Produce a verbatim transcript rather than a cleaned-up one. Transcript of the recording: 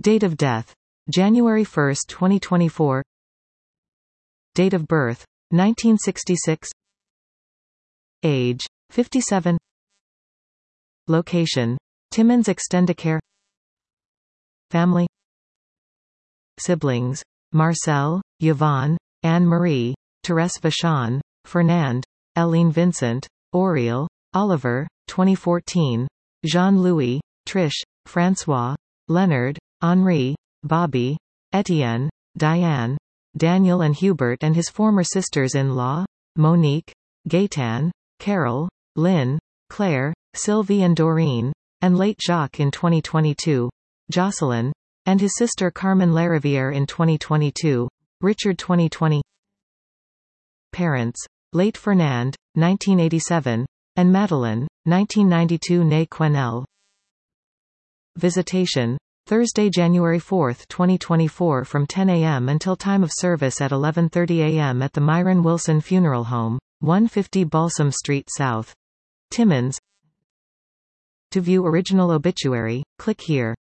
Date of death: January first, twenty twenty-four. Date of birth: nineteen sixty-six. Age: fifty-seven. Location: Timmins Extendicare. Family. Siblings: Marcel, Yvonne, Anne-Marie, Therese Vachon, Fernand, Eileen Vincent, Oriel, Oliver, twenty fourteen, Jean-Louis, Trish, François, Leonard, Henri, Bobby, Etienne, Diane, Daniel and Hubert, and his former sisters-in-law, Monique, Gaëtan, Carol, Lynn, Claire, Sylvie and Doreen, and late Jacques in twenty twenty-two, Jocelyn, and his sister Carmen Lariviere in twenty twenty-two, Richard twenty twenty. Parents: late Fernand, nineteen eighty-seven, and Madeleine, nineteen ninety-two née Quesnel. Visitation: Thursday, January fourth, twenty twenty-four from ten a m until time of service at eleven thirty a m at the Myron Wilson Funeral Home, one fifty Balsam Street South, Timmins. To view original obituary, click here.